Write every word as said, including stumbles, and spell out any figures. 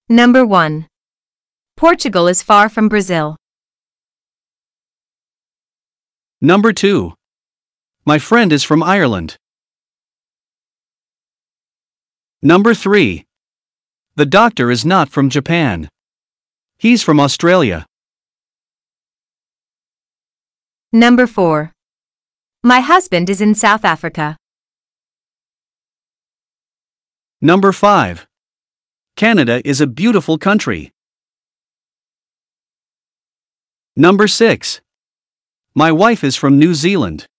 Number one. Portugal is far from Brazil. Number two. My friend is from Ireland. Number three. The doctor is not from Japan. He's from Australia. Number four. My husband is in South Africa. Number five. Canada is a beautiful country. Number six. My wife is from New Zealand.